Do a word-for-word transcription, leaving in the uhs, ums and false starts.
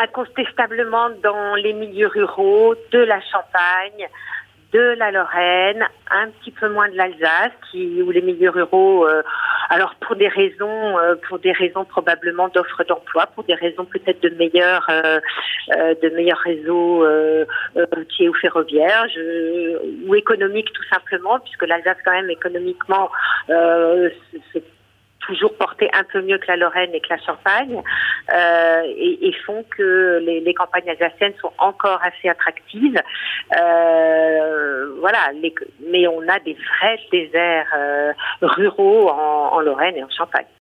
incontestablement dans les milieux ruraux de la Champagne, de la Lorraine, un petit peu moins de l'Alsace, qui, où les milieux ruraux, euh, alors pour des raisons, euh, pour des raisons probablement d'offres d'emploi, pour des raisons peut-être de meilleurs, euh, euh, de meilleurs réseaux euh, euh, routiers ou ferroviaires, je, ou économiques tout simplement, puisque l'Alsace quand même économiquement euh, c'est toujours porté un peu mieux que la Lorraine et que la Champagne, euh, et, et font que les, les campagnes alsaciennes sont encore assez attractives. Euh, voilà, les, mais on a des vrais déserts euh, ruraux en, en Lorraine et en Champagne.